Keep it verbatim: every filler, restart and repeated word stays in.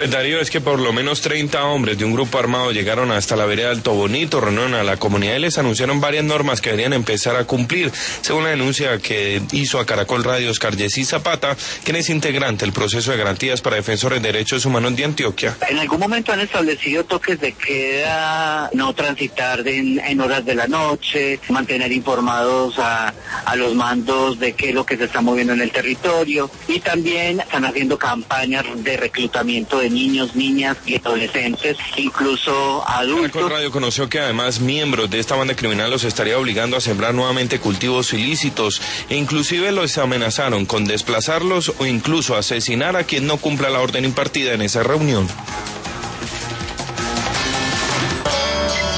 Darío, es que por lo menos treinta hombres de un grupo armado llegaron hasta la vereda Alto Bonito, reunieron a la comunidad y les anunciaron varias normas que deberían empezar a cumplir, según la denuncia que hizo a Caracol Radio Oscar Jessy Zapata, quien es integrante del proceso de garantías para defensores de derechos humanos de Antioquia. En algún momento han establecido toques de queda, no transitar en, en horas de la noche, mantener informados a, a los mandos de qué es lo que se está moviendo en el territorio, y también están haciendo campañas de reclutamiento de niños, niñas y adolescentes, incluso adultos. Caracol Radio conoció que además miembros de esta banda criminal los estaría obligando a sembrar nuevamente cultivos ilícitos e inclusive los amenazaron con desplazarlos o incluso asesinar a quien no cumpla la orden impartida en esa reunión.